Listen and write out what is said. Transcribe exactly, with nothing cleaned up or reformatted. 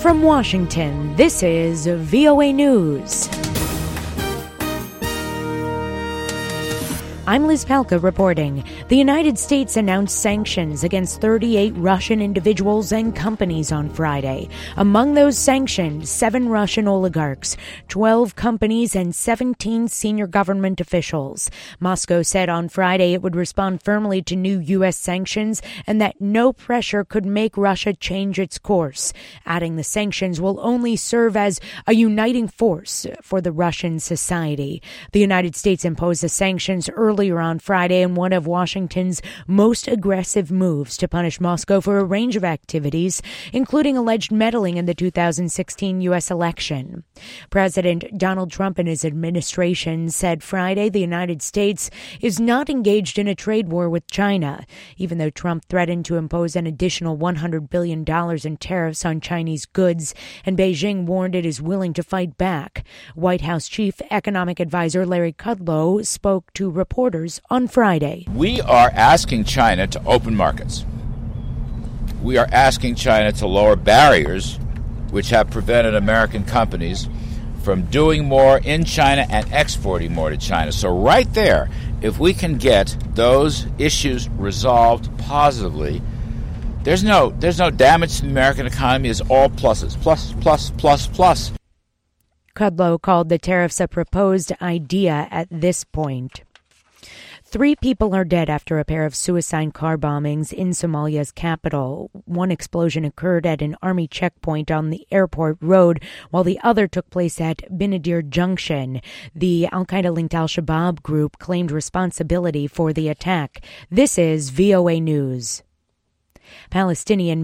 from Washington, this is V O A News. I'm Liz Palka reporting. The United States announced sanctions against thirty-eight Russian individuals and companies on Friday. Among those sanctioned, seven Russian oligarchs, twelve companies, and seventeen senior government officials. Moscow said on Friday it would respond firmly to new U S sanctions and that no pressure could make Russia change its course, adding the sanctions will only serve as a uniting force for the Russian society. The United States imposed the sanctions earlier Earlier on Friday in one of Washington's most aggressive moves to punish Moscow for a range of activities, including alleged meddling in the two thousand sixteen U S election. President Donald Trump and his administration said Friday the United States is not engaged in a trade war with China, even though Trump threatened to impose an additional one hundred billion dollars in tariffs on Chinese goods, and Beijing warned it is willing to fight back. White House Chief Economic Advisor Larry Kudlow spoke to reporters on Friday. We are asking China to open markets. We are asking China to lower barriers which have prevented American companies from doing more in China and exporting more to China. So right there, if we can get those issues resolved positively, there's no there's no damage to the American economy. It's all pluses. Plus, plus, plus, plus. Kudlow called the tariffs a proposed idea at this point. Three people are dead after a pair of suicide car bombings in Somalia's capital. One explosion occurred at an army checkpoint on the airport road, while the other took place at Binadir Junction. The al-Qaeda-linked al-Shabaab group claimed responsibility for the attack. This is V O A News. Palestinian